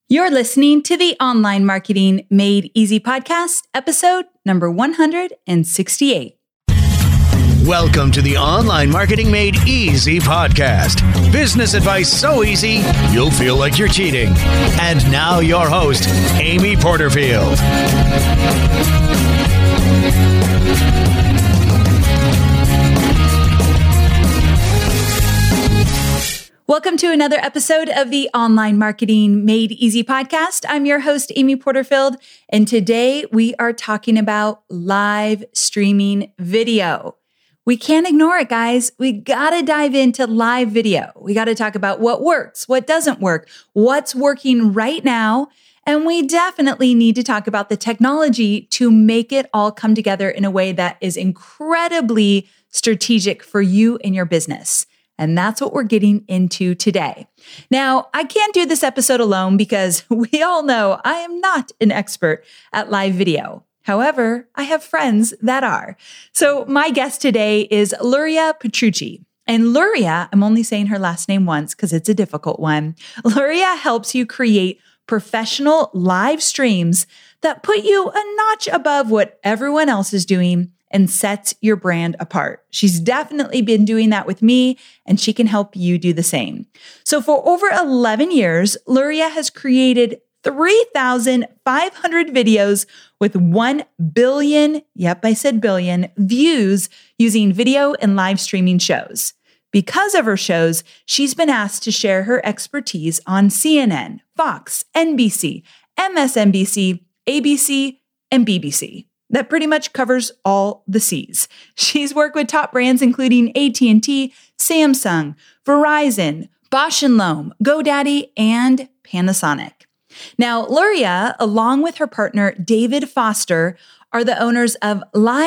You're listening to the Online Marketing Made Easy podcast, episode number 168. Welcome to the Online Marketing Made Easy podcast. Business advice so easy, you'll feel like you're cheating. And now your host, Amy Porterfield. Welcome to another episode of the Online Marketing Made Easy podcast. I'm your host, Amy Porterfield, and today we are talking about live streaming video. We can't ignore it, guys. We gotta dive into live video. We gotta talk about what works, what doesn't work, what's working right now, and we definitely need to talk about the technology to make it all come together in a way that is incredibly strategic for you and your business. And that's what we're getting into today. Now, I can't do this episode alone because we all know I am not an expert at live video. However, I have friends that are. So my guest today is Luria Petrucci. And Luria, I'm only saying her last name once because it's a difficult one. Luria helps you create professional live streams that put you a notch above what everyone else is doing and sets your brand apart. She's definitely been doing that with me, and she can help you do the same. So for over 11 years, Luria has created 3,500 videos with 1 billion, yep, I said billion, views using video and live streaming shows. Because of her shows, she's been asked to share her expertise on CNN, Fox, NBC, MSNBC, ABC, and BBC. That pretty much covers all the C's. She's worked with top brands including AT&T, Samsung, Verizon, Bausch & Lomb, GoDaddy, and Panasonic. Now, Luria, along with her partner, David Foster, are the owners of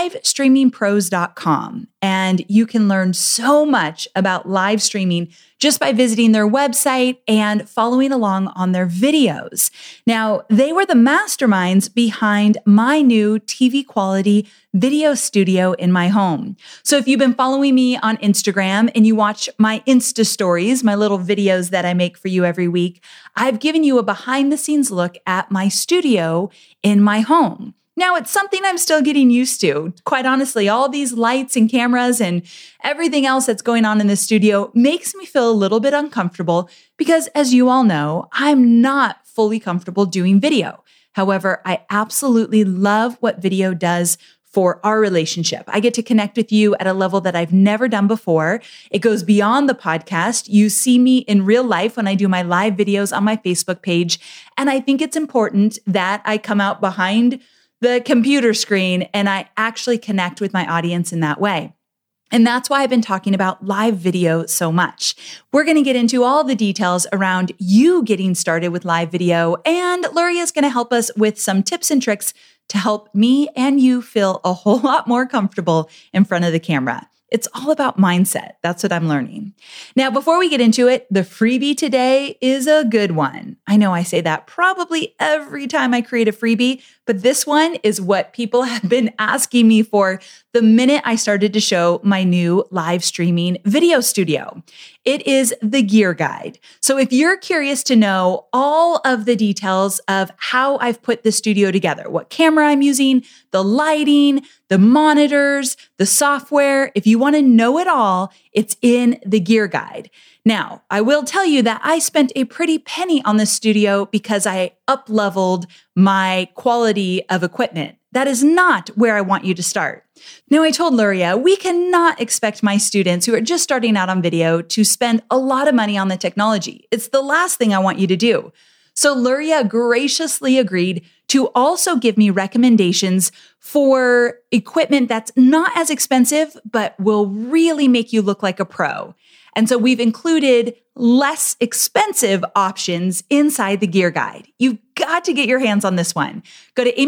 LiveStreamingPros.com. And you can learn so much about live streaming just by visiting their website and following along on their videos. Now, they were the masterminds behind my new TV quality video studio in my home. So if you've been following me on Instagram and you watch my Insta stories, my little videos that I make for you every week, I've given you a behind the scenes look at my studio in my home. Now, it's something I'm still getting used to. Quite honestly, all these lights and cameras and everything else that's going on in the studio makes me feel a little bit uncomfortable because, as you all know, I'm not fully comfortable doing video. However, I absolutely love what video does for our relationship. I get to connect with you at a level that I've never done before. It goes beyond the podcast. You see me in real life when I do my live videos on my Facebook page. And I think it's important that I come out behind the computer screen and I actually connect with my audience in that way. And that's why I've been talking about live video so much. We're going to get into all the details around you getting started with live video, and Luria is going to help us with some tips and tricks to help me and you feel a whole lot more comfortable in front of the camera. It's all about mindset. That's what I'm learning. Now, before we get into it, the freebie today is a good one. I know I say that probably every time I create a freebie, but this one is what people have been asking me for the minute I started to show my new live streaming video studio. It is the gear guide. So if you're curious to know all of the details of how I've put the studio together, what camera I'm using, the lighting, the monitors, the software, if you want to know it all, it's in the gear guide. Now, I will tell you that I spent a pretty penny on this studio because I up-leveled my quality of equipment. That is not where I want you to start. Now, I told Luria, we cannot expect my students who are just starting out on video to spend a lot of money on the technology. It's the last thing I want you to do. So Luria graciously agreed to also give me recommendations for equipment that's not as expensive, but will really make you look like a pro. And so we've included less expensive options inside the gear guide. You've got to get your hands on this one. Go to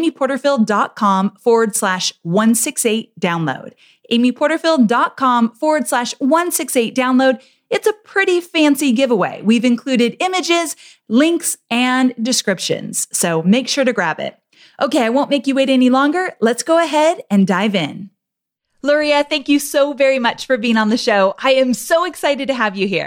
amyporterfield.com/168 download. amyporterfield.com/168 download. It's a pretty fancy giveaway. We've included images, links, and descriptions. So make sure to grab it. Okay, I won't make you wait any longer. Let's go ahead and dive in. Luria, thank you so very much for being on the show. I am so excited to have you here.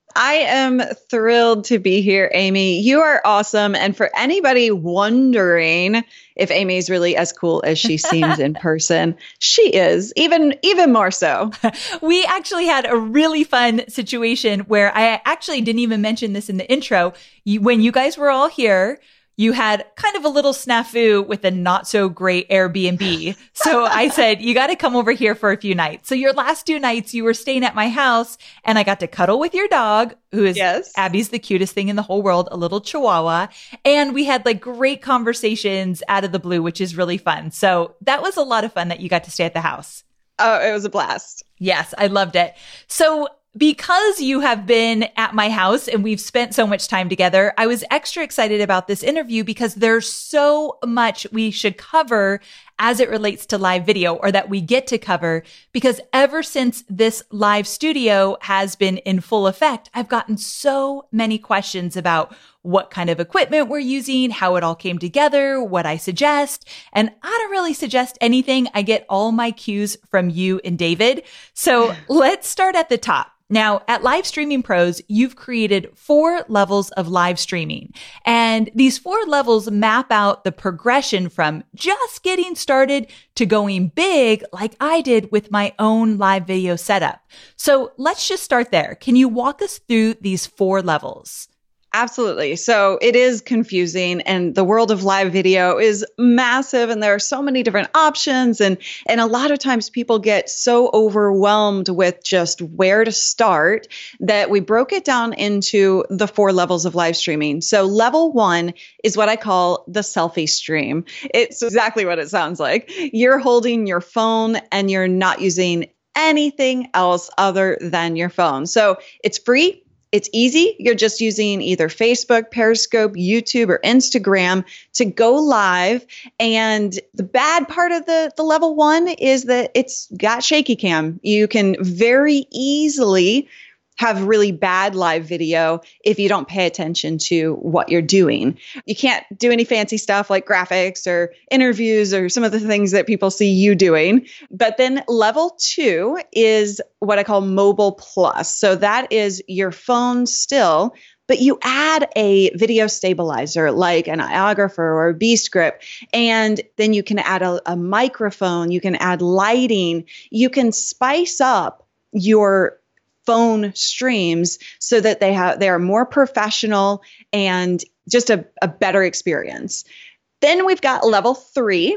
I am thrilled to be here, Amy. You are awesome. And for anybody wondering if Amy's really as cool as she seems in person, she is, even more so. We actually had a really fun situation where I actually didn't even mention this in the intro. When you guys were all here, you had kind of a little snafu with a not so great Airbnb. So I said, you got to come over here for a few nights. So your last 2 nights you were staying at my house and I got to cuddle with your dog, who is Abby's the cutest thing in the whole world, a little chihuahua. And we had like great conversations out of the blue, which is really fun. So that was a lot of fun that you got to stay at the house. Oh, it was a blast. Yes, I loved it. So because you have been at my house and we've spent so much time together, I was extra excited about this interview because there's so much we should cover as it relates to live video, or that we get to cover, because ever since this live studio has been in full effect, I've gotten so many questions about what kind of equipment we're using, how it all came together, what I suggest. And I don't really suggest anything. I get all my cues from you and David. So let's start at the top. Now, at Live Streaming Pros, you've created 4 levels of live streaming. And these 4 levels map out the progression from just getting started to going big, like I did with my own live video setup. So let's just start there. Can you walk us through these 4 levels? Absolutely. So it is confusing, and the world of live video is massive, and there are so many different options. And a lot of times people get so overwhelmed with just where to start that we broke it down into the 4 levels of live streaming. So level 1 is what I call the selfie stream. It's exactly what it sounds like. You're holding your phone and you're not using anything else other than your phone. So it's free. It's easy. You're just using either Facebook, Periscope, YouTube, or Instagram to go live. And the bad part of the level 1 is that it's got shaky cam. You can very easily have really bad live video if you don't pay attention to what you're doing. You can't do any fancy stuff like graphics or interviews or some of the things that people see you doing. But then level 2 is what I call mobile plus. So that is your phone still, but you add a video stabilizer like an iOgrapher or a Bscript, and then you can add a microphone, you can add lighting, you can spice up your phone streams so that they are more professional and just a better experience. Then we've got level 3,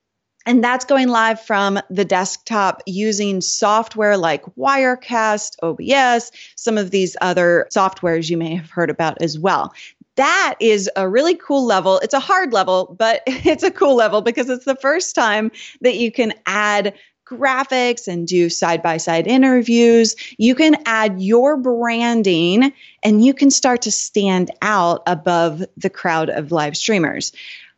and that's going live from the desktop using software like Wirecast, OBS, some of these other softwares you may have heard about as well. That is a really cool level. It's a hard level, but it's a cool level because it's the first time that you can add graphics and do side-by-side interviews. You can add your branding and you can start to stand out above the crowd of live streamers.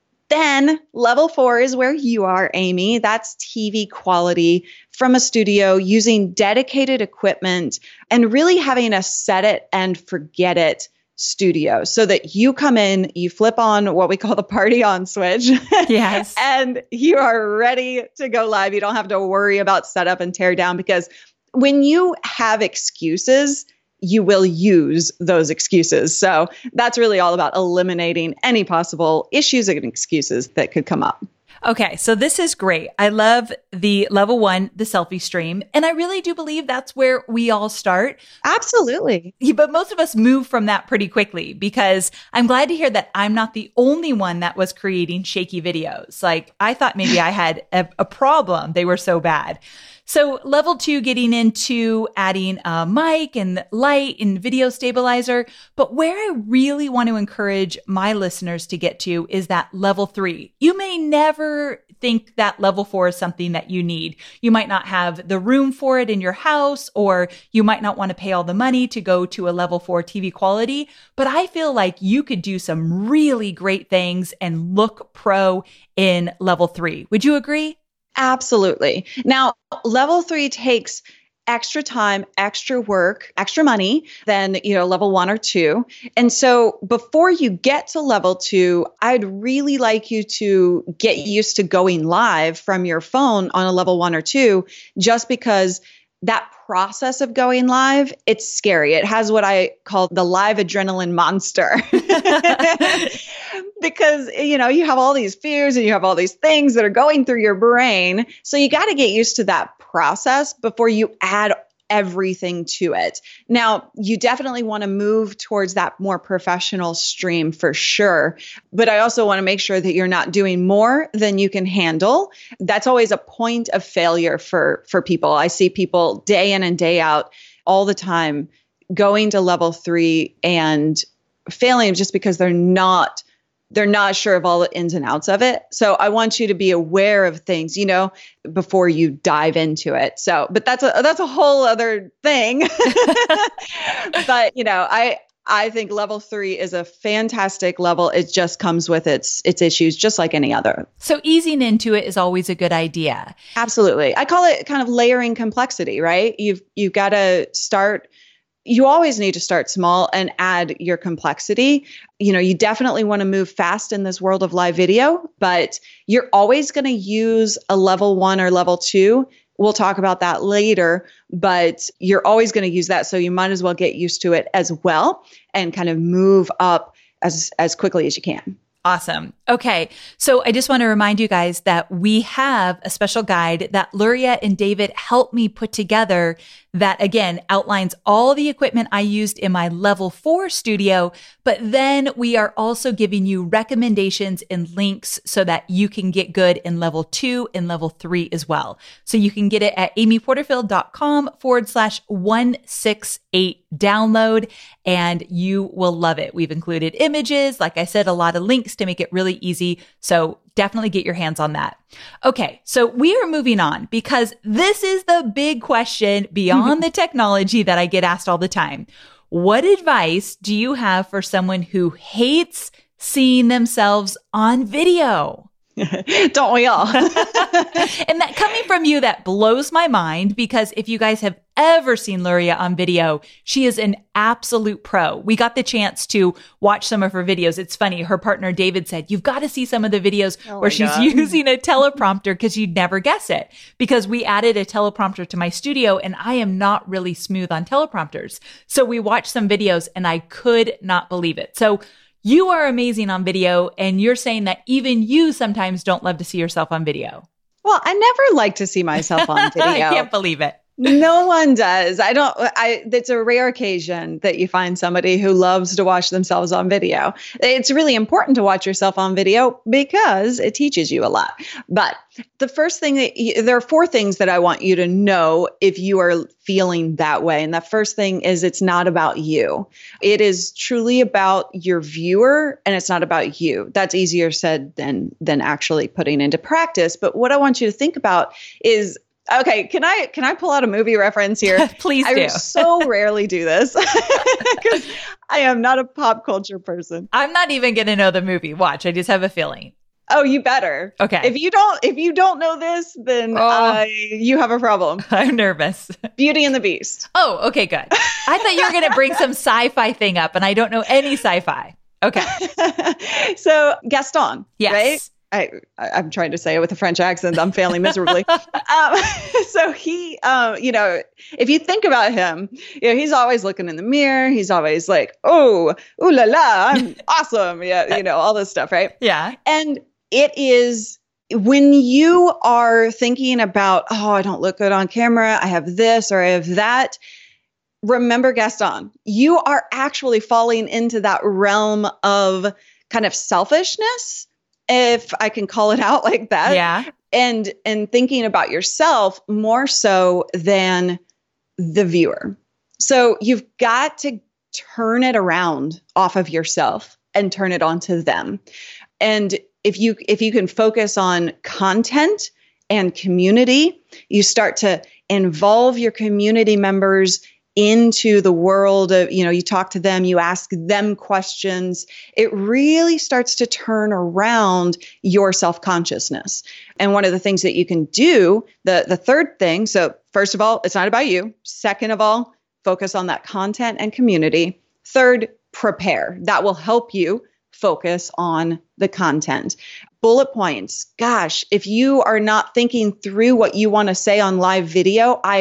Then level 4 is where you are, Amy. That's TV quality from a studio using dedicated equipment and really having a set it and forget it studio so that you come in, you flip on what we call the party on switch. Yes. And you are ready to go live. You don't have to worry about setup and tear down, because when you have excuses, you will use those excuses. So that's really all about eliminating any possible issues and excuses that could come up. Okay, so this is great. I love the level 1, the selfie stream. And I really do believe that's where we all start. Absolutely. But most of us move from that pretty quickly, because I'm glad to hear that I'm not the only one that was creating shaky videos. Like, I thought maybe I had a problem. They were so bad. So level 2, getting into adding a mic and light and video stabilizer. But where I really want to encourage my listeners to get to is that level 3. You may never think that level 4 is something that you need. You might not have the room for it in your house, or you might not want to pay all the money to go to a level 4 TV quality. But I feel like you could do some really great things and look pro in level 3. Would you agree? Absolutely. Now, level 3 takes extra time, extra work, extra money than, level 1 or 2. And so before you get to level 2, I'd really like you to get used to going live from your phone on a level 1 or 2, just because that process of going live, it's scary. It has what I call the live adrenaline monster. Because, you have all these fears and you have all these things that are going through your brain. So you got to get used to that process before you add everything to it. Now, you definitely want to move towards that more professional stream for sure. But I also want to make sure that you're not doing more than you can handle. That's always a point of failure for people. I see people day in and day out all the time going to level 3 and failing just because they're not sure of all the ins and outs of it. So I want you to be aware of things, before you dive into it. So, but that's a whole other thing. But, I think level 3 is a fantastic level. It just comes with its issues, just like any other. So easing into it is always a good idea. Absolutely. I call it kind of layering complexity, right? You've got to start. You always need to start small and add your complexity. You definitely want to move fast in this world of live video, but you're always going to use a level 1 or level 2. We'll talk about that later, but you're always going to use that. So you might as well get used to it as well and kind of move up as quickly as you can. Awesome. Okay. So I just want to remind you guys that we have a special guide that Luria and David helped me put together that, again, outlines all the equipment I used in my level 4 studio. But then we are also giving you recommendations and links so that you can get good in level 2 and level 3 as well. So you can get it at amyporterfield.com/168 download, and you will love it. We've included images, like I said, a lot of links to make it really easy. So definitely get your hands on that. Okay, so we are moving on because this is the big question beyond the technology that I get asked all the time. What advice do you have for someone who hates seeing themselves on video? Don't we all? And that coming from you, that blows my mind, because if you guys have ever seen Luria on video, she is an absolute pro. We got the chance to watch some of her videos. It's funny. Her partner, David, said, you've got to see some of the videos where she's using a teleprompter, because you'd never guess it, because we added a teleprompter to my studio and I am not really smooth on teleprompters. So we watched some videos and I could not believe it. So you are amazing on video, and you're saying that even you sometimes don't love to see yourself on video. Well, I never like to see myself on video. I can't believe it. No one does. It's a rare occasion that you find somebody who loves to watch themselves on video. It's really important to watch yourself on video because it teaches you a lot. But the first thing there are 4 things that I want you to know if you are feeling that way. And the first thing is, it's not about you. It is truly about your viewer, and it's not about you. That's easier said than actually putting into practice. But what I want you to think about is, okay, can I pull out a movie reference here? Please do. I so rarely do this because I am not a pop culture person. I'm not even going to know the movie. Watch, I just have a feeling. Oh, you better. Okay. If you don't know this, then you have a problem. I'm nervous. Beauty and the Beast. Oh, okay, good. I thought you were going to bring some sci-fi thing up, and I don't know any sci-fi. Okay. So Gaston, yes. Right? I'm trying to say it with a French accent. I'm failing miserably. So he, if you think about him, he's always looking in the mirror. He's always like, oh, ooh la la, I'm awesome. Yeah, all this stuff, right? Yeah. And it is when you are thinking about, oh, I don't look good on camera. I have this or I have that. Remember Gaston. You are actually falling into that realm of kind of selfishness, if I can call it out like that. Yeah. And thinking about yourself more so than the viewer. So you've got to turn it around off of yourself and turn it onto them. And if you can focus on content and community, you start to involve your community members into the world of, you talk to them, you ask them questions, it really starts to turn around your self-consciousness. And one of the things that you can do, the third thing, so first of all, it's not about you. Second of all, focus on that content and community. Third, prepare. That will help you focus on the content. Bullet points. Gosh, if you are not thinking through what you want to say on live video, I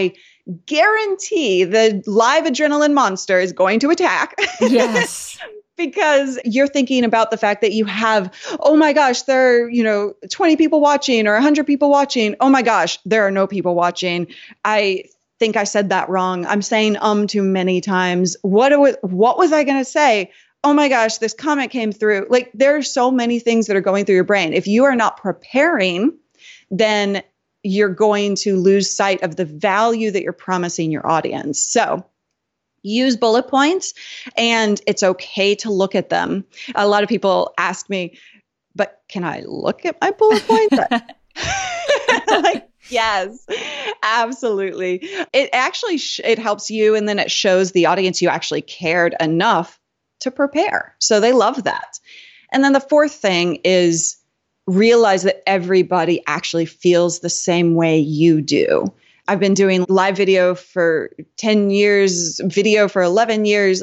guarantee the live adrenaline monster is going to attack. Yes. Because you're thinking about the fact that you have, oh my gosh, there are, 20 people watching or 100 people watching. Oh my gosh, there are no people watching. I think I said that wrong. I'm saying too many times. What was I going to say? Oh my gosh, this comment came through. Like, there are so many things that are going through your brain. If you are not preparing, then you're going to lose sight of the value that you're promising your audience. So use bullet points, and it's okay to look at them. A lot of people ask me, but can I look at my bullet points? Like, yes, absolutely. It actually, it helps you. And then it shows the audience you actually cared enough to prepare. So they love that. And then the fourth thing is realize that everybody actually feels the same way you do. I've been doing live video for 10 years, video for 11 years.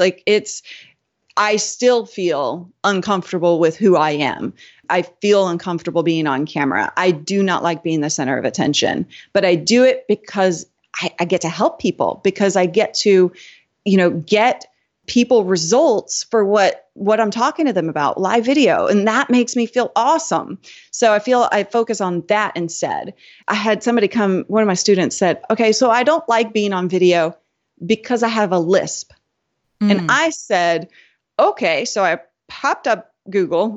I still feel uncomfortable with who I am. I feel uncomfortable being on camera. I do not like being the center of attention, but I do it because I get to help people, because I get to, get people results for what I'm talking to them about, live video. And that makes me feel awesome. So I focus on that instead. I had somebody come, one of my students said, okay, so I don't like being on video because I have a lisp. And I said, okay, so I opened up Google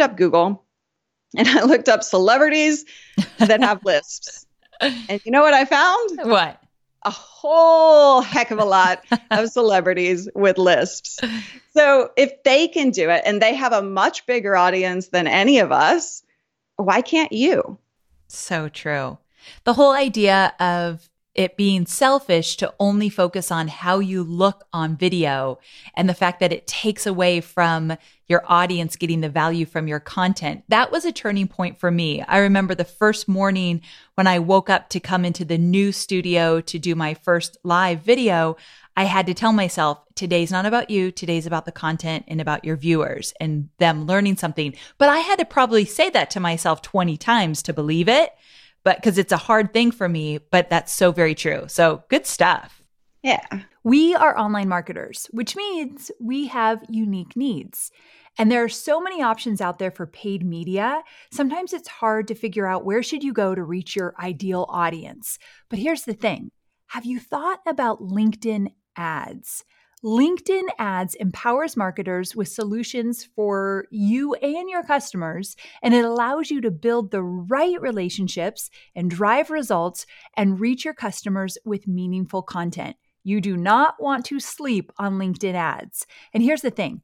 and I looked up celebrities that have lisps. And you know what I found? What? A whole heck of a lot of celebrities with lisps. So if they can do it and they have a much bigger audience than any of us, why can't you? So true. The whole idea of it being selfish to only focus on how you look on video and the fact that it takes away from your audience getting the value from your content. That was a turning point for me. I remember the first morning when I woke up to come into the new studio to do my first live video, I had to tell myself, today's not about you. Today's about the content and about your viewers and them learning something. But I had to probably say that to myself 20 times to believe it. But because it's a hard thing for me, but that's so very true. So good stuff. Yeah. We are online marketers, which means we have unique needs. And there are so many options out there for paid media. Sometimes it's hard to figure out where should you go to reach your ideal audience. But here's the thing. Have you thought about LinkedIn ads? LinkedIn ads empowers marketers with solutions for you and your customers, and it allows you to build the right relationships and drive results and reach your customers with meaningful content. You do not want to sleep on LinkedIn ads. And here's the thing,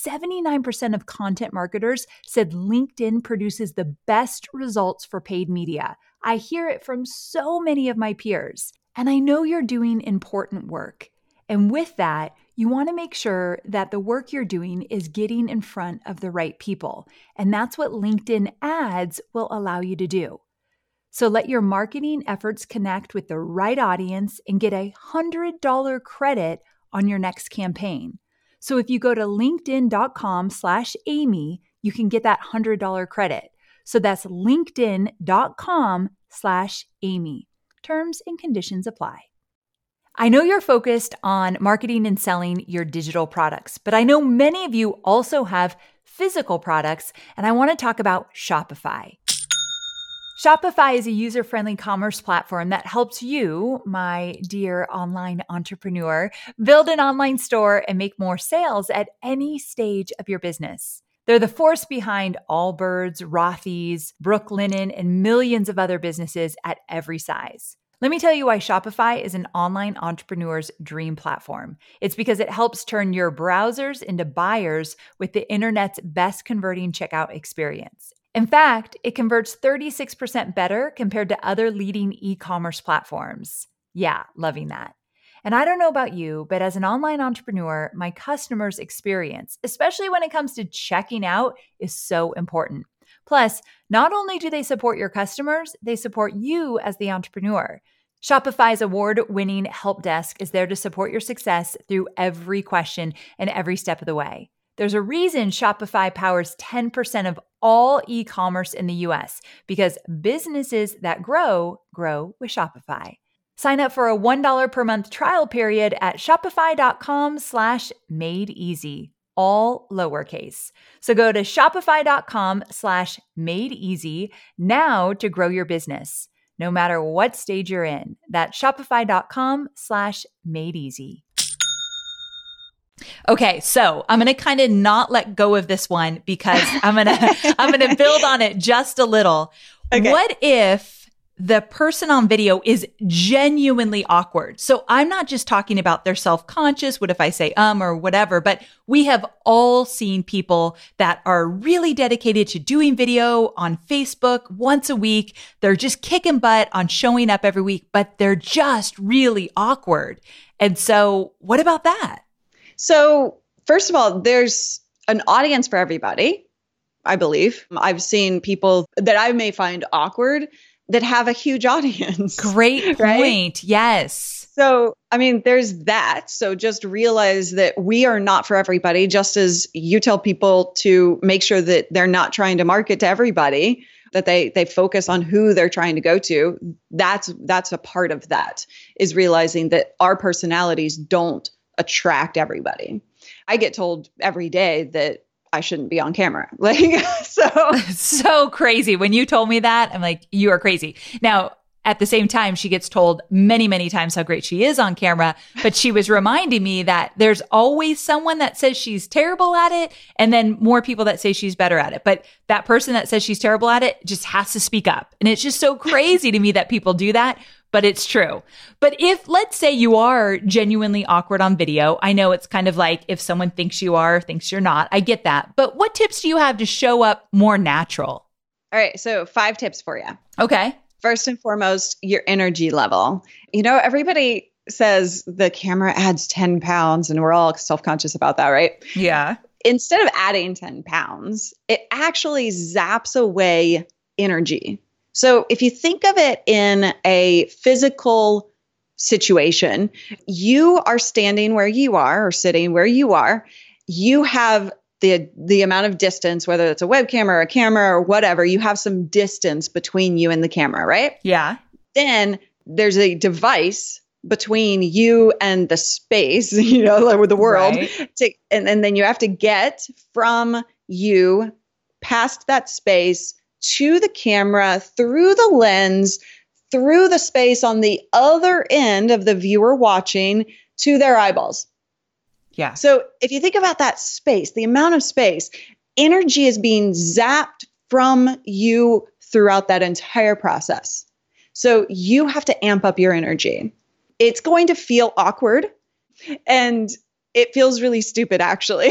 79% of content marketers said LinkedIn produces the best results for paid media. I hear it from so many of my peers. And I know you're doing important work. And with that, you want to make sure that the work you're doing is getting in front of the right people. And that's what LinkedIn ads will allow you to do. So let your marketing efforts connect with the right audience and get a $100 credit on your next campaign. So if you go to linkedin.com/Amy, you can get that $100 credit. So that's linkedin.com/Amy. Terms and conditions apply. I know you're focused on marketing and selling your digital products, but I know many of you also have physical products, and I want to talk about Shopify. Shopify is a user-friendly commerce platform that helps you, my dear online entrepreneur, build an online store and make more sales at any stage of your business. They're the force behind Allbirds, Rothy's, Brooklinen, and millions of other businesses at every size. Let me tell you why Shopify is an online entrepreneur's dream platform. It's because it helps turn your browsers into buyers with the internet's best converting checkout experience. In fact, it converts 36% better compared to other leading e-commerce platforms. Yeah, loving that. And I don't know about you, but as an online entrepreneur, my customers' experience, especially when it comes to checking out, is so important. Plus, not only do they support your customers, they support you as the entrepreneur. Shopify's award-winning help desk is there to support your success through every question and every step of the way. There's a reason Shopify powers 10% of all e-commerce in the US, because businesses that grow with Shopify. Sign up for a $1 per month trial period at shopify.com/madeeasy, all lowercase. So go to shopify.com/madeeasy now to grow your business, no matter what stage you're in. That's shopify.com/madeeasy. Okay, so I'm going to kind of not let go of this one because I'm going to build on it just a little. Okay. What if the person on video is genuinely awkward? So I'm not just talking about they're self-conscious. What if I say or whatever, but we have all seen people that are really dedicated to doing video on Facebook once a week. They're just kicking butt on showing up every week, but they're just really awkward. And so what about that? So first of all, there's an audience for everybody, I believe. I've seen people that I may find awkward that have a huge audience. Great point. Right? Yes. So, I mean, there's that. So just realize that we are not for everybody, just as you tell people to make sure that they're not trying to market to everybody, that they focus on who they're trying to go to. That's a part of that, is realizing that our personalities don't attract everybody. I get told every day that I shouldn't be on camera. So crazy. When you told me that, I'm like, you are crazy. Now, at the same time, she gets told many, many times how great she is on camera, but she was reminding me that there's always someone that says she's terrible at it, and then more people that say she's better at it. But that person that says she's terrible at it just has to speak up. And it's just so crazy to me that people do that, but it's true. But if, let's say you are genuinely awkward on video, I know it's kind of like if someone thinks you are, thinks you're not, I get that. But what tips do you have to show up more natural? All right. So 5 tips for you. Okay. First and foremost, your energy level. You know, everybody says the camera adds 10 pounds and we're all self-conscious about that, right? Yeah. Instead of adding 10 pounds, it actually zaps away energy. So if you think of it in a physical situation, you are standing where you are or sitting where you are. You have the amount of distance, whether it's a webcam or a camera or whatever, you have some distance between you and the camera, right? Yeah. Then there's a device between you and the space, like the world. Right. And then you have to get from you past that space to the camera, through the lens, through the space on the other end of the viewer watching to their eyeballs. Yeah. So if you think about that space, the amount of space, energy is being zapped from you throughout that entire process. So you have to amp up your energy. It's going to feel awkward, and it feels really stupid, actually.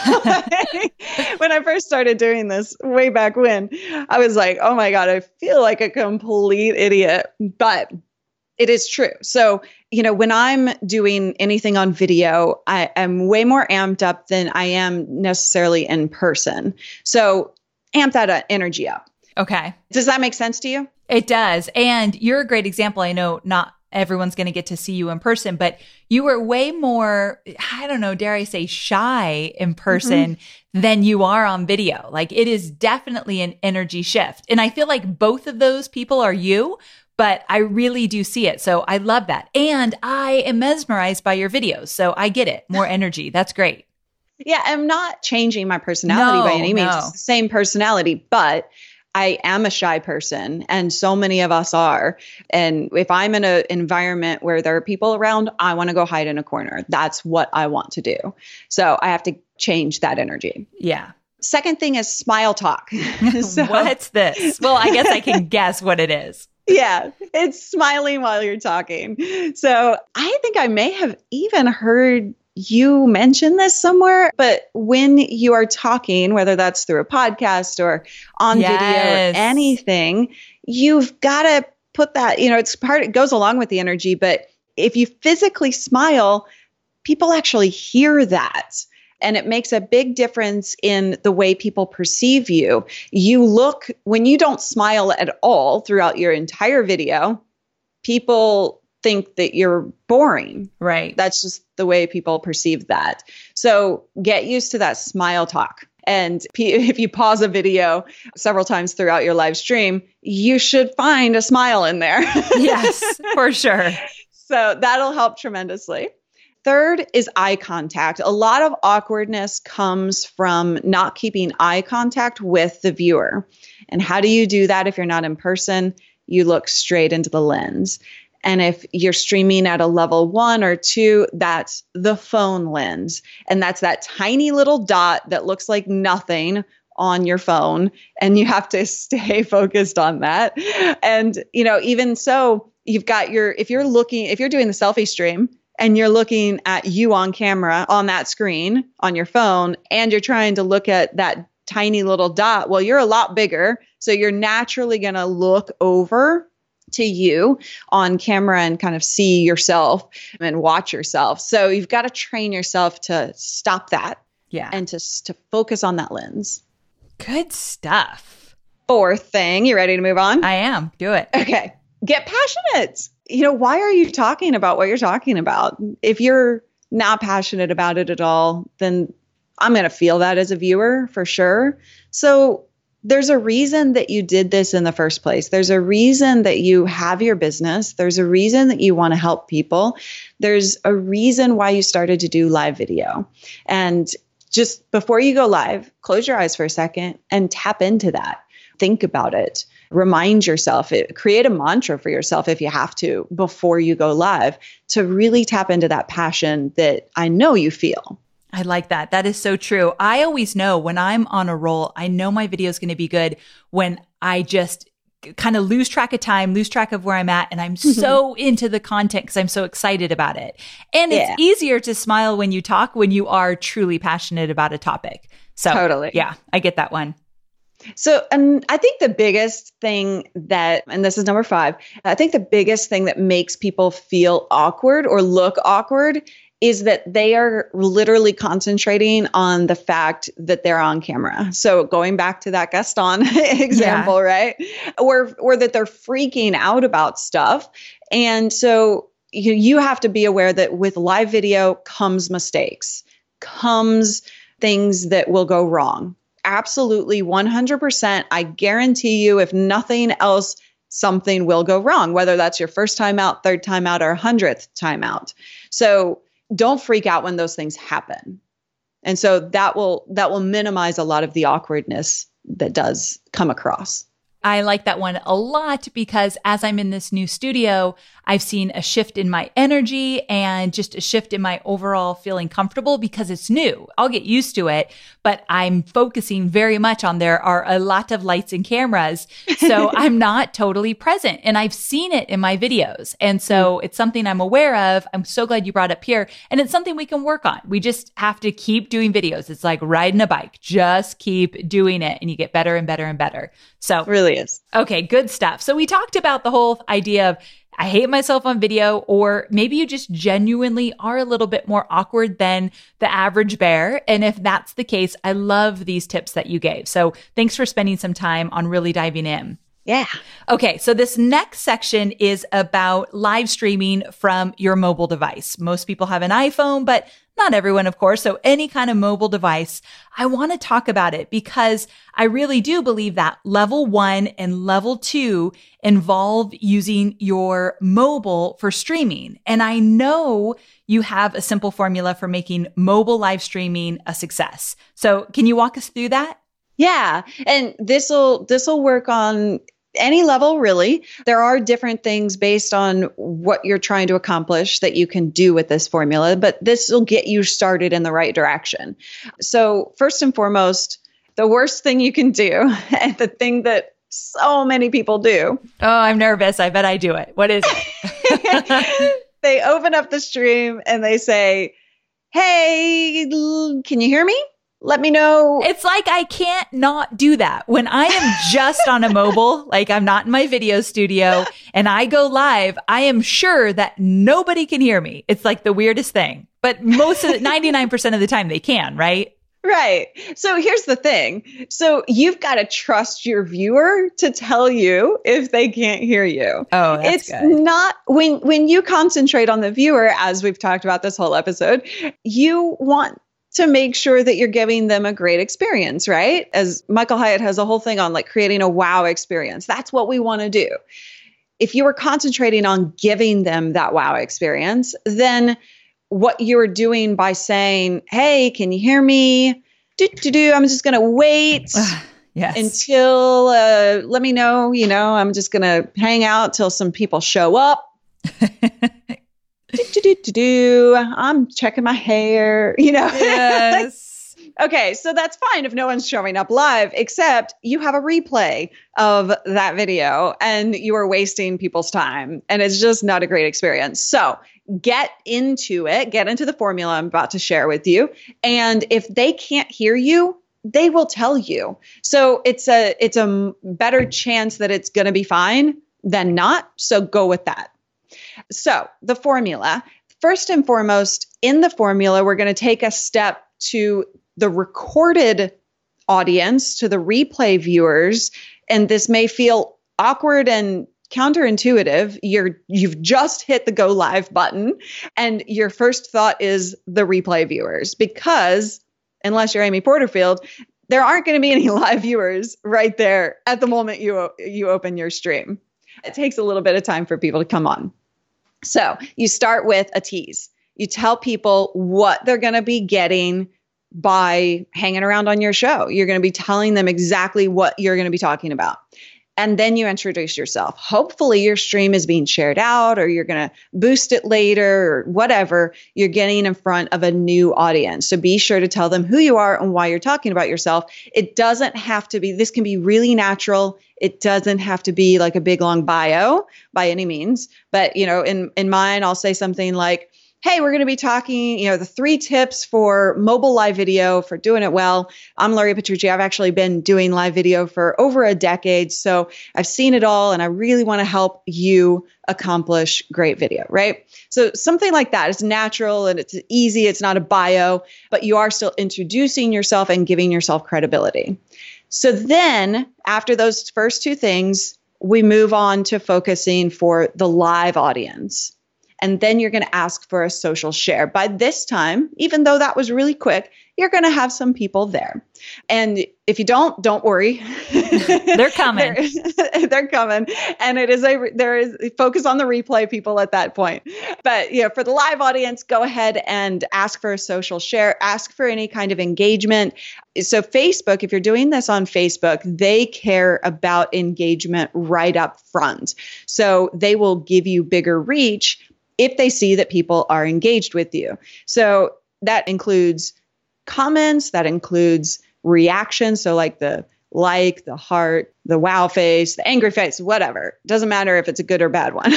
When I first started doing this way back when, I was like, oh my God, I feel like a complete idiot. But it is true. So, when I'm doing anything on video, I am way more amped up than I am necessarily in person. So amp that energy up. Okay. Does that make sense to you? It does. And you're a great example. I know not everyone's going to get to see you in person, but you were way more, I don't know, dare I say, shy in person than you are on video. Like, it is definitely an energy shift. And I feel like both of those people are you, but I really do see it. So I love that. And I am mesmerized by your videos. So I get it. More energy. That's great. Yeah. I'm not changing my personality by any means. It's the same personality, but I am a shy person, and so many of us are. And if I'm in an environment where there are people around, I want to go hide in a corner. That's what I want to do. So I have to change that energy. Yeah. Second thing is smile talk. What's this? Well, I guess I can guess what it is. Yeah, it's smiling while you're talking. So I think I may have even heard you mention this somewhere, but when you are talking, whether that's through a podcast or on video or anything, you've got to put that, it goes along with the energy, but if you physically smile, people actually hear that. And it makes a big difference in the way people perceive you. When you don't smile at all throughout your entire video, people think that you're boring. Right. That's just the way people perceive that. So get used to that smile talk. And if you pause a video several times throughout your live stream, you should find a smile in there. Yes, for sure. So that'll help tremendously. Third is eye contact. A lot of awkwardness comes from not keeping eye contact with the viewer. And how do you do that if you're not in person? You look straight into the lens. And if you're streaming at a level 1 or 2, that's the phone lens. And that's that tiny little dot that looks like nothing on your phone. And you have to stay focused on that. And, even so, you've got if you're doing the selfie stream, and you're looking at you on camera on that screen on your phone, and you're trying to look at that tiny little dot, well, you're a lot bigger. So you're naturally going to look over to you on camera and kind of see yourself and watch yourself. So you've got to train yourself to stop that. Yeah. And to focus on that lens. Good stuff. Fourth thing, you ready to move on? I am. Do it. Okay. Get passionate. Why are you talking about what you're talking about? If you're not passionate about it at all, then I'm going to feel that as a viewer for sure. So there's a reason that you did this in the first place. There's a reason that you have your business. There's a reason that you want to help people. There's a reason why you started to do live video. And just before you go live, close your eyes for a second and tap into that. Think about it. Remind yourself, create a mantra for yourself if you have to before you go live to really tap into that passion that I know you feel. I like that. That is so true. I always know when I'm on a roll, I know my video is going to be good when I just kind of lose track of time, lose track of where I'm at. And I'm so into the content because I'm so excited about it. And it's easier to smile when you talk when you are truly passionate about a topic. So totally. Yeah, I get that one. So, and I think the biggest thing and this is number 5, I think the biggest thing that makes people feel awkward or look awkward is that they are literally concentrating on the fact that they're on camera. So going back to that Gaston example, right? Or that they're freaking out about stuff. And so you have to be aware that with live video comes mistakes, comes things that will go wrong. Absolutely 100%. I guarantee you, if nothing else, something will go wrong, whether that's your first time out, third time out, or 100th time out. So don't freak out when those things happen. And so that will minimize a lot of the awkwardness that does come across. I like that one a lot because as I'm in this new studio, I've seen a shift in my energy and just a shift in my overall feeling comfortable because it's new. I'll get used to it, but I'm focusing very much on there are a lot of lights and cameras. So I'm not totally present and I've seen it in my videos. And so it's something I'm aware of. I'm so glad you brought up here and it's something we can work on. We just have to keep doing videos. It's like riding a bike. Just keep doing it and you get better and better and better. So it really is. Okay, good stuff. So we talked about the whole idea of I hate myself on video, or maybe you just genuinely are a little bit more awkward than the average bear. And if that's the case, I love these tips that you gave. So thanks for spending some time on really diving in. Yeah. Okay. So this next section is about live streaming from your mobile device. Most people have an iPhone, but not everyone, of course. So any kind of mobile device, I want to talk about it because I really do believe that level 1 and level 2 involve using your mobile for streaming. And I know you have a simple formula for making mobile live streaming a success. So can you walk us through that? Yeah. And this'll work on any level, really. There are different things based on what you're trying to accomplish that you can do with this formula, but this will get you started in the right direction. So first and foremost, the worst thing you can do, and the thing that so many people do. Oh, I'm nervous. I bet I do it. What is it? They open up the stream and they say, "Hey, can you hear me? Let me know." It's like I can't not do that. When I am just on a mobile, like I'm not in my video studio and I go live, I am sure that nobody can hear me. It's like the weirdest thing. But 99% of the time they can, right? Right. So here's the thing. So you've got to trust your viewer to tell you if they can't hear you. Oh, that's it's good. Not when you concentrate on the viewer, as we've talked about this whole episode, you want to make sure that you're giving them a great experience, right? As Michael Hyatt has a whole thing on like creating a wow experience. That's what we want to do. if you were concentrating on giving them that wow experience, then what you were doing by saying, hey, can you hear me? I'm just going to wait until, let me know, I'm just going to hang out till some people show up. I'm checking my hair, Yes. Okay, so that's fine if no one's showing up live, except you have a replay of that video and you are wasting people's time. And it's just not a great experience. So get into the formula I'm about to share with you. And if they can't hear you, they will tell you. So it's a better chance that it's going to be fine than not. So go with that. So the formula, first and foremost, in the formula, we're going to take a step to the recorded audience, to the replay viewers, and this may feel awkward and counterintuitive. You've just hit the go live button, and your first thought is the replay viewers, because unless you're Amy Porterfield, there aren't going to be any live viewers right there at the moment you open your stream. It takes a little bit of time for people to come on. So you start with a tease. You tell people what they're going to be getting by hanging around on your show. You're going to be telling them exactly what you're going to be talking about. And then you introduce yourself. Hopefully your stream is being shared out, or you're going to boost it later, or whatever. You're getting in front of a new audience. So be sure to tell them who you are and why you're talking about yourself. It doesn't have to be, this can be really natural. It doesn't have to be like a big long bio by any means. But, in mine, I'll say something like, hey, we're going to be talking, the 3 tips for mobile live video for doing it well. I'm Laurie Petrucci. I've actually been doing live video for over a decade. So I've seen it all, and I really want to help you accomplish great video, right? So something like that. It's natural and it's easy. It's not a bio, but you are still introducing yourself and giving yourself credibility. So then after those first 2 things, we move on to focusing for the live audience. And then you're going to ask for a social share. By this time, even though that was really quick, you're going to have some people there. And if you don't worry. They're coming. They're coming. And there is focus on the replay people at that point. But for the live audience, go ahead and ask for a social share. Ask for any kind of engagement. So Facebook, if you're doing this on Facebook, they care about engagement right up front. So they will give you bigger reach if they see that people are engaged with you. So that includes comments, that includes reactions. So like the heart, the wow face, the angry face, whatever. Doesn't matter if it's a good or bad one.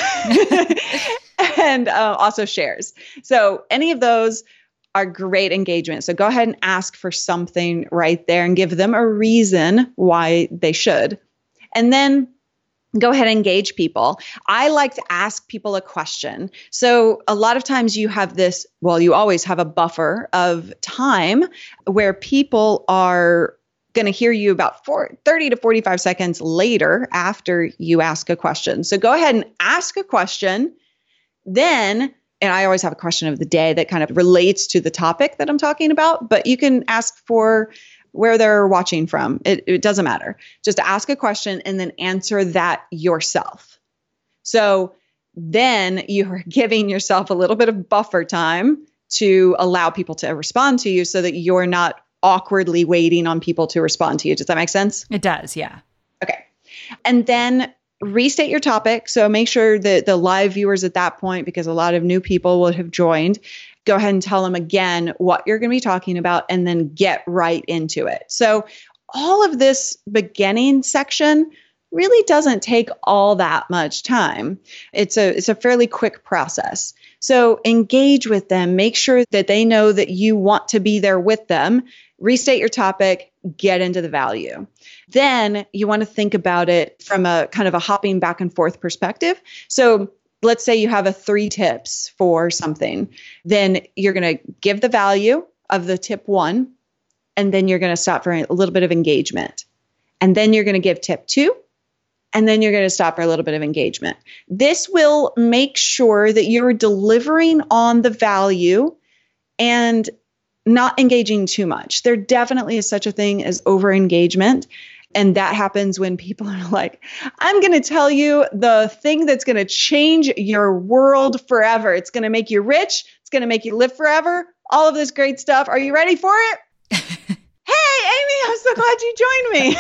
And also shares. So any of those are great engagement. So go ahead and ask for something right there and give them a reason why they should. And then go ahead and engage people. I like to ask people a question. So a lot of times you always have a buffer of time where people are going to hear you about 30 to 45 seconds later after you ask a question. So go ahead and ask a question. Then, and I always have a question of the day that kind of relates to the topic that I'm talking about, but you can ask for where they're watching from. It doesn't matter. Just ask a question and then answer that yourself. So then you're giving yourself a little bit of buffer time to allow people to respond to you so that you're not awkwardly waiting on people to respond to you. Does that make sense? It does, yeah. Okay. And then restate your topic. So make sure that the live viewers at that point, because a lot of new people will have joined, go ahead and tell them again what you're going to be talking about and then get right into it. So all of this beginning section really doesn't take all that much time. It's a fairly quick process. So engage with them, make sure that they know that you want to be there with them, restate your topic, get into the value. Then you want to think about it from a kind of a hopping back and forth perspective. So let's say you have 3 tips for something, then you're going to give the value of the tip 1, and then you're going to stop for a little bit of engagement. And then you're going to give tip 2, and then you're going to stop for a little bit of engagement. This will make sure that you're delivering on the value and not engaging too much. There definitely is such a thing as over engagement. And that happens when people are like, I'm going to tell you the thing that's going to change your world forever. It's going to make you rich. It's going to make you live forever. All of this great stuff. Are you ready for it? Hey, Amy, I'm so glad you joined me.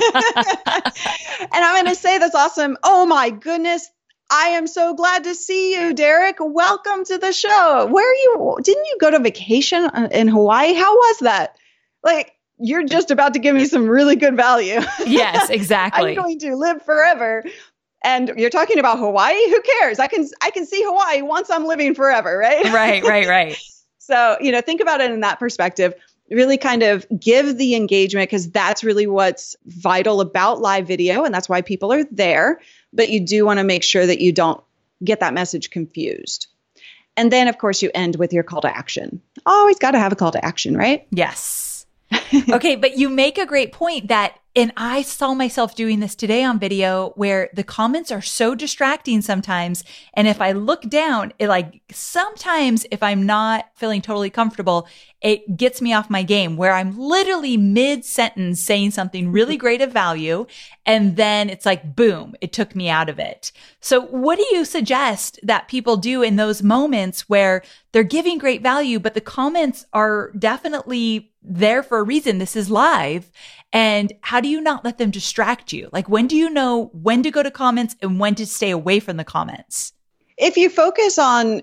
And I'm going to say that's awesome. Oh my goodness. I am so glad to see you, Derek. Welcome to the show. Where are you? Didn't you go to vacation in Hawaii? How was that? Like, you're just about to give me some really good value. Yes, exactly. I'm going to live forever. And you're talking about Hawaii? Who cares? I can see Hawaii once I'm living forever, right? Right. So, think about it in that perspective. Really kind of give the engagement, because that's really what's vital about live video. And that's why people are there. But you do want to make sure that you don't get that message confused. And then, of course, you end with your call to action. Always got to have a call to action, right? Yes. Okay, but you make a great point that, and I saw myself doing this today on video, where the comments are so distracting sometimes. And if I look down, sometimes if I'm not feeling totally comfortable, it gets me off my game, where I'm literally mid-sentence saying something really great of value. And then it's like, boom, it took me out of it. So what do you suggest that people do in those moments where they're giving great value, but the comments are definitely there for a reason? This is live. And how do you not let them distract you? Like, when do you know when to go to comments and when to stay away from the comments? If you focus on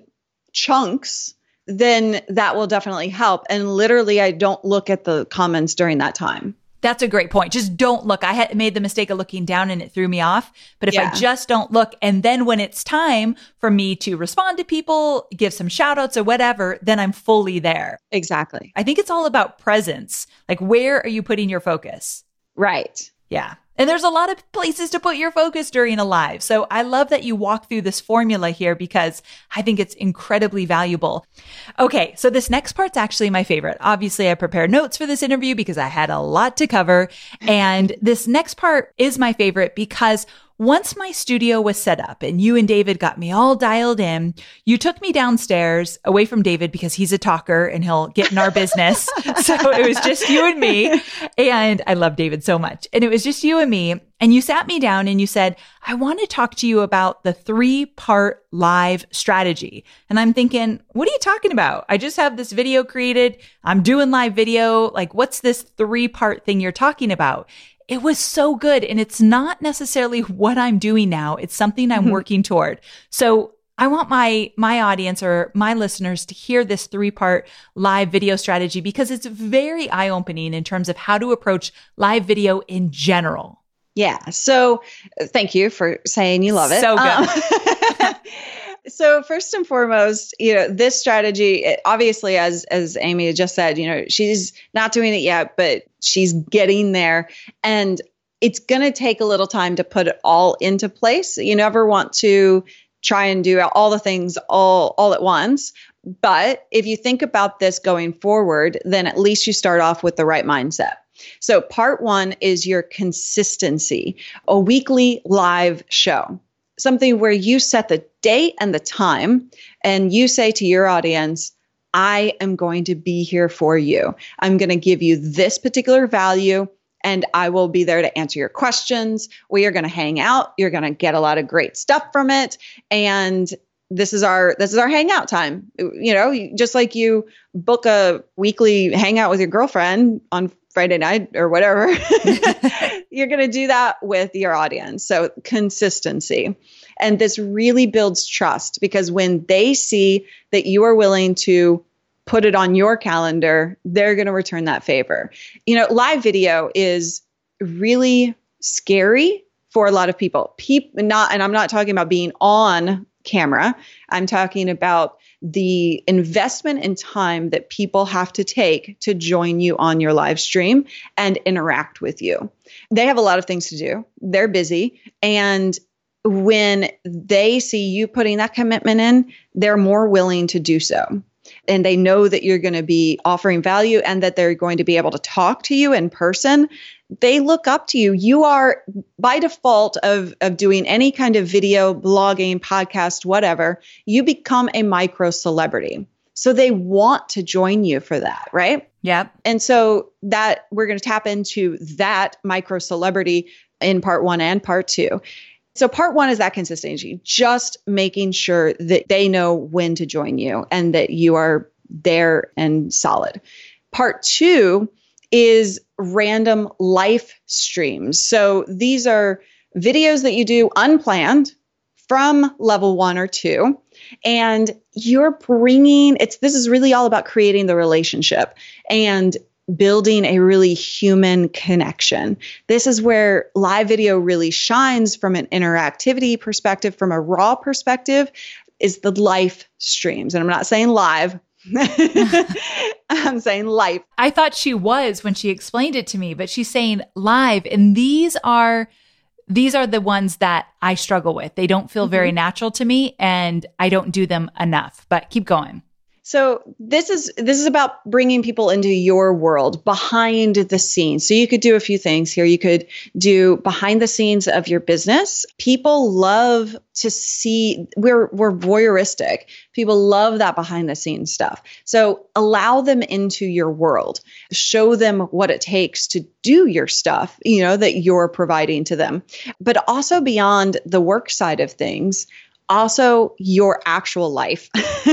chunks, then that will definitely help. And literally, I don't look at the comments during that time. That's a great point. Just don't look. I had made the mistake of looking down and it threw me off. But if I just don't look, and then when it's time for me to respond to people, give some shout outs or whatever, then I'm fully there. Exactly. I think it's all about presence. Like, where are you putting your focus? Right. Yeah. And there's a lot of places to put your focus during a live. So I love that you walk through this formula here, because I think it's incredibly valuable. Okay, so this next part's actually my favorite. Obviously, I prepared notes for this interview because I had a lot to cover. And this next part is my favorite because once my studio was set up and you and David got me all dialed in, you took me downstairs away from David because he's a talker and he'll get in our business. So it was just you and me. And I love David so much. And it was just you and me. And you sat me down and you said, I want to talk to you about the 3-part live strategy. And I'm thinking, what are you talking about? I just have this video created. I'm doing live video. Like, what's this 3-part thing you're talking about? It was so good. And it's not necessarily what I'm doing now. It's something I'm working toward. So I want my audience or my listeners to hear this 3-part live video strategy, because it's very eye-opening in terms of how to approach live video in general. Yeah. So thank you for saying you love it. So good. So first and foremost, this strategy, obviously, as Amy just said, she's not doing it yet, but she's getting there. And it's going to take a little time to put it all into place. You never want to try and do all the things all at once. But if you think about this going forward, then at least you start off with the right mindset. So part 1 is your consistency, a weekly live show. Something where you set the date and the time, and you say to your audience, I am going to be here for you. I'm going to give you this particular value, and I will be there to answer your questions. We are going to hang out. You're going to get a lot of great stuff from it. And this is our hangout time. Just like you book a weekly hangout with your girlfriend on Friday night or whatever, you're going to do that with your audience. So consistency. And this really builds trust, because when they see that you are willing to put it on your calendar, they're going to return that favor. Live video is really scary for a lot of people. And I'm not talking about being on camera. I'm talking about the investment in time that people have to take to join you on your live stream and interact with you. They have a lot of things to do. They're busy. And when they see you putting that commitment in, they're more willing to do so. And they know that you're going to be offering value and that they're going to be able to talk to you in person. They look up to you. You are, by default of doing any kind of video, blogging, podcast, whatever, you become a micro celebrity. So they want to join you for that, right? Yep. And so that we're going to tap into that micro celebrity in part 1 and part 2. So part 1 is that consistency, just making sure that they know when to join you and that you are there and solid. Part 2 is random life streams. So these are videos that you do unplanned from level 1 or 2. And you're bringing, this is really all about creating the relationship and building a really human connection. This is where live video really shines from an interactivity perspective, from a raw perspective, is the life streams. And I'm not saying live. I'm saying life. I thought she was when she explained it to me, but she's saying live. And these are the ones that I struggle with. They don't feel very natural to me and I don't do them enough, but keep going. So this is about bringing people into your world behind the scenes. So you could do a few things here. You could do behind the scenes of your business. People love to see, we're voyeuristic. People love that behind the scenes stuff. So allow them into your world. Show them what it takes to do your stuff, that you're providing to them. But also beyond the work side of things, also your actual life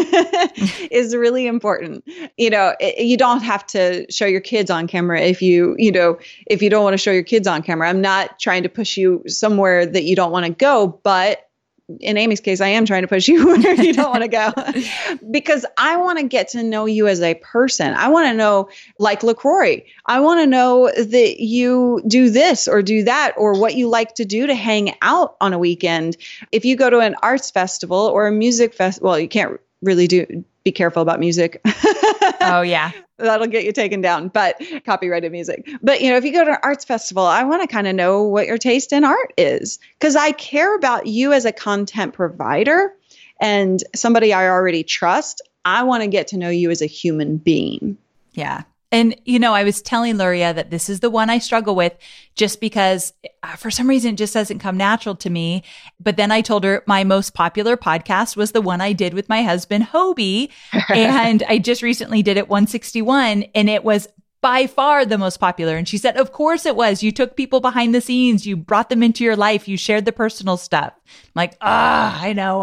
is really important. You don't have to show your kids on camera if you don't want to show your kids on camera. I'm not trying to push you somewhere that you don't want to go, but in Amy's case, I am trying to push you where you don't want to go because I want to get to know you as a person. I want to know, like LaCroix, I want to know that you do this or do that or what you like to do to hang out on a weekend. If you go to an arts festival or a music festival, well, you can't really be careful about music. Oh, yeah. That'll get you taken down, but copyrighted music. But, if you go to an arts festival, I want to kind of know what your taste in art is because I care about you as a content provider and somebody I already trust. I want to get to know you as a human being. Yeah. And, I was telling Luria that this is the one I struggle with just because for some reason it just doesn't come natural to me. But then I told her my most popular podcast was the one I did with my husband, Hobie. And I just recently did it 161 and it was by far the most popular. And she said, of course it was. You took people behind the scenes. You brought them into your life. You shared the personal stuff. I'm like, I know.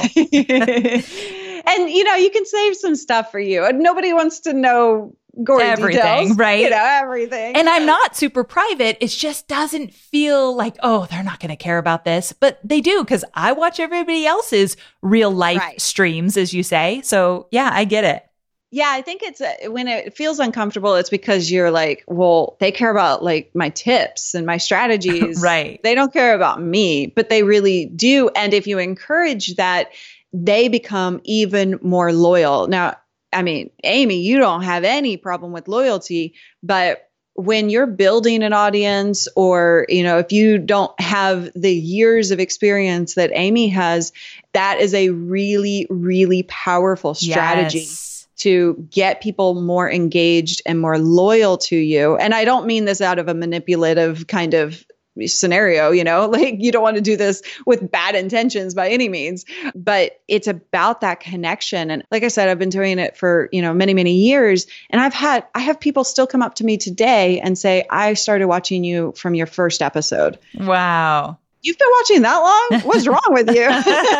And, you can save some stuff for you. Nobody wants to know gory everything, details, right? Everything. And I'm not super private. It just doesn't feel like, they're not going to care about this, but they do because I watch everybody else's real life streams, as you say. So yeah, I get it. Yeah, I think it's when it feels uncomfortable, it's because you're like, well, they care about like my tips and my strategies. Right. They don't care about me, but they really do. And if you encourage that, they become even more loyal. Now, I mean, Amy, you don't have any problem with loyalty, but when you're building an audience or, if you don't have the years of experience that Amy has, that is a really, really powerful strategy to get people more engaged and more loyal to you. And I don't mean this out of a manipulative kind of scenario, like you don't want to do this with bad intentions by any means, but it's about that connection. And like I said, I've been doing it for, many, many years. And I have people still come up to me today and say, I started watching you from your first episode. Wow. You've been watching that long? What's wrong with you?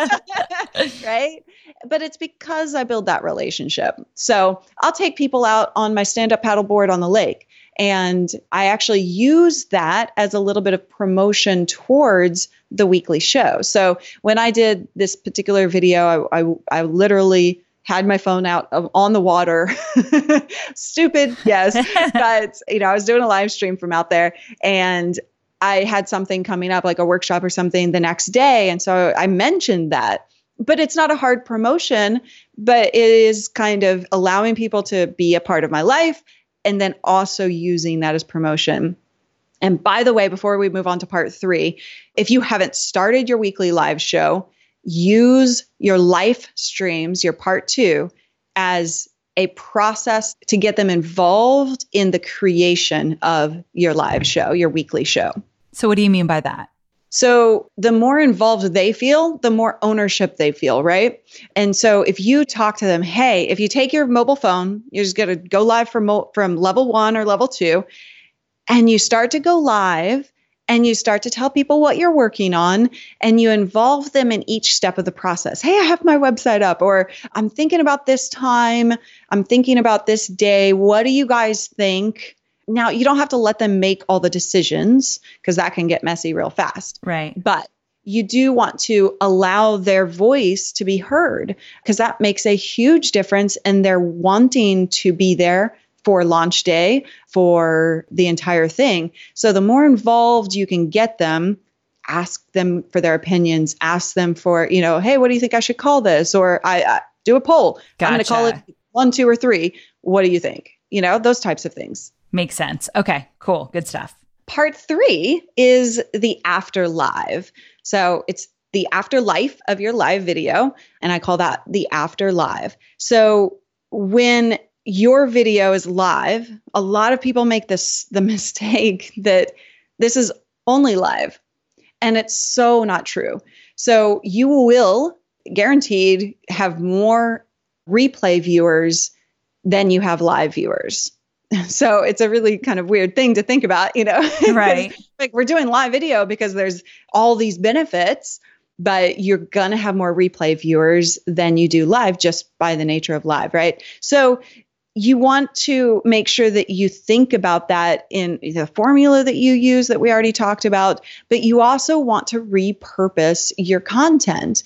Right? But it's because I build that relationship. So I'll take people out on my stand-up paddleboard on the lake. And I actually use that as a little bit of promotion towards the weekly show. So when I did this particular video, I literally had my phone out on the water. Stupid, yes. But, I was doing a live stream from out there and I had something coming up, like a workshop or something the next day. And so I mentioned that. But it's not a hard promotion, but it is kind of allowing people to be a part of my life and then also using that as promotion. And by the way, before we move on to part 3, if you haven't started your weekly live show, use your live streams, your part 2, as a process to get them involved in the creation of your live show, your weekly show. So what do you mean by that? So the more involved they feel, the more ownership they feel, right? And so if you talk to them, hey, if you take your mobile phone, you're just going to go live from level 1 or level 2, and you start to go live and you start to tell people what you're working on, and you involve them in each step of the process. Hey, I have my website up, or I'm thinking about this time, I'm thinking about this day. What do you guys think? Now, you don't have to let them make all the decisions because that can get messy real fast. Right. But you do want to allow their voice to be heard, because that makes a huge difference in their wanting to be there for launch day, for the entire thing. So the more involved you can get them, ask them for their opinions, ask them for, hey, what do you think I should call this? Or I do a poll. Gotcha. I'm going to call it 1, 2, or 3. What do you think? Those types of things. Makes sense. Okay, cool. Good stuff. Part 3 is the after live. So it's the afterlife of your live video. And I call that the after live. So when your video is live, a lot of people make the mistake that this is only live. And it's so not true. So you will guaranteed have more replay viewers than you have live viewers. So it's a really kind of weird thing to think about, Right. Like we're doing live video because there's all these benefits, but you're going to have more replay viewers than you do live just by the nature of live, right? So you want to make sure that you think about that in the formula that you use that we already talked about, but you also want to repurpose your content.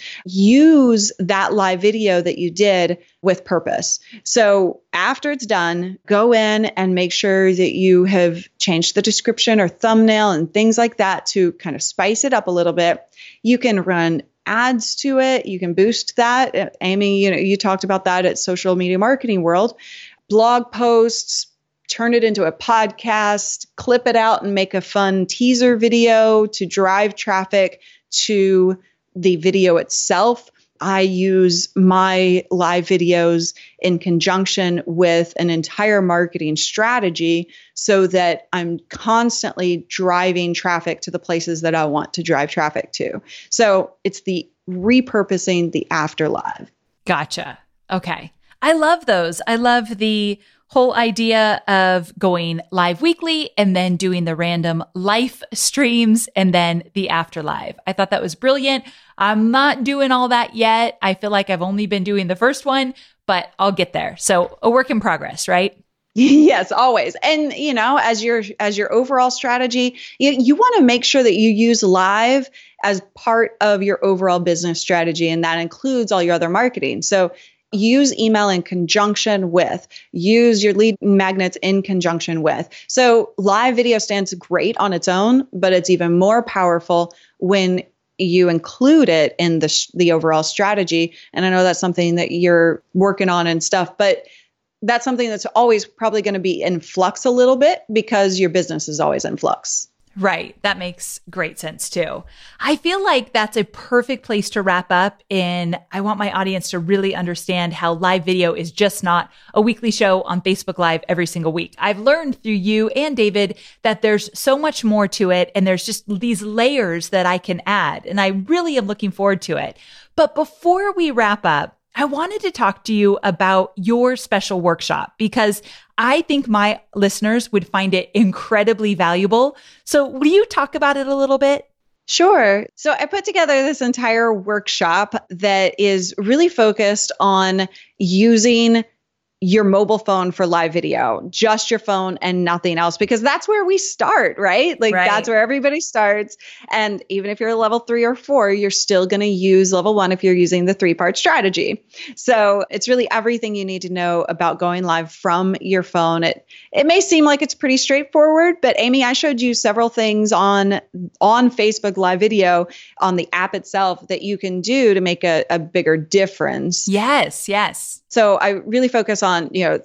Use that live video that you did with purpose. So after it's done, go in and make sure that you have changed the description or thumbnail and things like that to kind of spice it up a little bit. You can run ads to it. You can boost that. Amy, you talked about that at Social Media Marketing World. Blog posts, turn it into a podcast, clip it out and make a fun teaser video to drive traffic to the video itself. I use my live videos in conjunction with an entire marketing strategy so that I'm constantly driving traffic to the places that I want to drive traffic to. So it's the repurposing the after live. Gotcha. Okay. I love those. I love the whole idea of going live weekly and then doing the random live streams and then the after live. I thought that was brilliant. I'm not doing all that yet. I feel like I've only been doing the first one, but I'll get there. So a work in progress, right? Yes, always. And, as your overall strategy, you want to make sure that you use live as part of your overall business strategy. And that includes all your other marketing. So use email in conjunction with, use your lead magnets in conjunction with. So live video stands great on its own, but it's even more powerful when you include it in the overall strategy. And I know that's something that you're working on and stuff, but that's something that's always probably going to be in flux a little bit because your business is always in flux. Right. That makes great sense too. I feel like that's a perfect place to wrap up. And I want my audience to really understand how live video is just not a weekly show on Facebook Live every single week. I've learned through you and David that there's so much more to it. And there's just these layers that I can add. And I really am looking forward to it. But before we wrap up, I wanted to talk to you about your special workshop because I think my listeners would find it incredibly valuable. So will you talk about it a little bit? Sure. So I put together this entire workshop that is really focused on using your mobile phone for live video, just your phone and nothing else, because that's where we start, right? Like that's where everybody starts. And even if you're a level 3 or 4, you're still going to use level 1 if you're using the 3-part strategy. So it's really everything you need to know about going live from your phone. It may seem like it's pretty straightforward, but Amy, I showed you several things on Facebook Live video on the app itself that you can do to make a bigger difference. Yes, yes. So I really focus on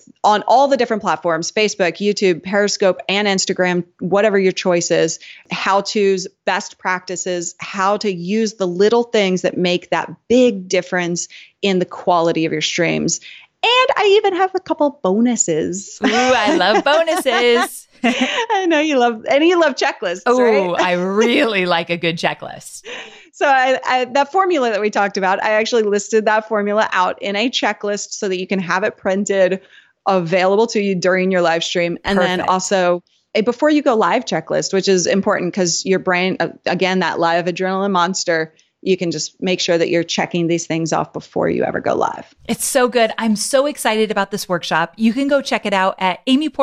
all the different platforms, Facebook, YouTube, Periscope, and Instagram, whatever your choice is, how-tos, best practices, how to use the little things that make that big difference in the quality of your streams. I even have a couple bonuses. Ooh, I love bonuses. I know you love checklists. Oh, right? I really like a good checklist. So that formula that we talked about, I actually listed that formula out in a checklist so that you can have it printed, available to you during your live stream. And Perfect. then also a before you go live checklist, which is important because your brain, again, that live adrenaline monster, you can just make sure that you're checking these things off before you ever go live. It's so good. I'm so excited about this workshop. You can go check it out at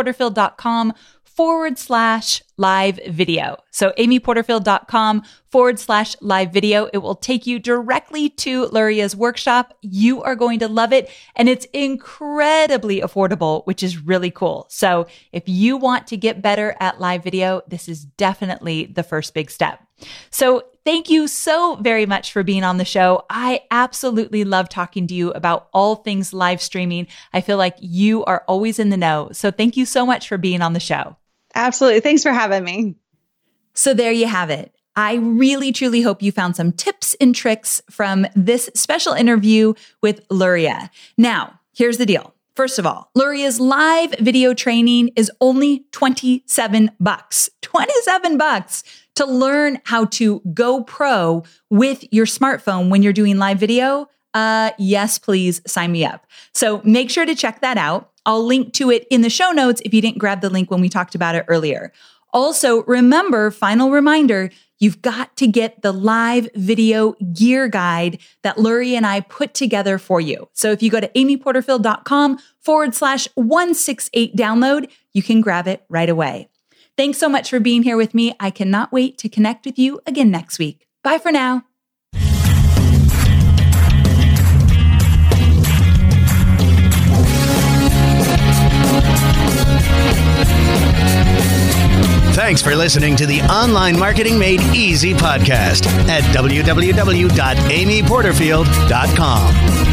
amyporterfield.com/live video. So amyporterfield.com/live video. It will take you directly to Luria's workshop. You are going to love it. And it's incredibly affordable, which is really cool. So if you want to get better at live video, this is definitely the first big step. So thank you so very much for being on the show. I absolutely love talking to you about all things live streaming. I feel like you are always in the know. So thank you so much for being on the show. Absolutely. Thanks for having me. So there you have it. I really, truly hope you found some tips and tricks from this special interview with Luria. Now, here's the deal. First of all, Luria's live video training is only $27. $27 to learn how to go pro with your smartphone when you're doing live video. Yes, please sign me up. So make sure to check that out. I'll link to it in the show notes if you didn't grab the link when we talked about it earlier. Also, remember, final reminder, you've got to get the live video gear guide that Luria and I put together for you. So if you go to amyporterfield.com/168 download, you can grab it right away. Thanks so much for being here with me. I cannot wait to connect with you again next week. Bye for now. Thanks for listening to the Online Marketing Made Easy podcast at www.amyporterfield.com.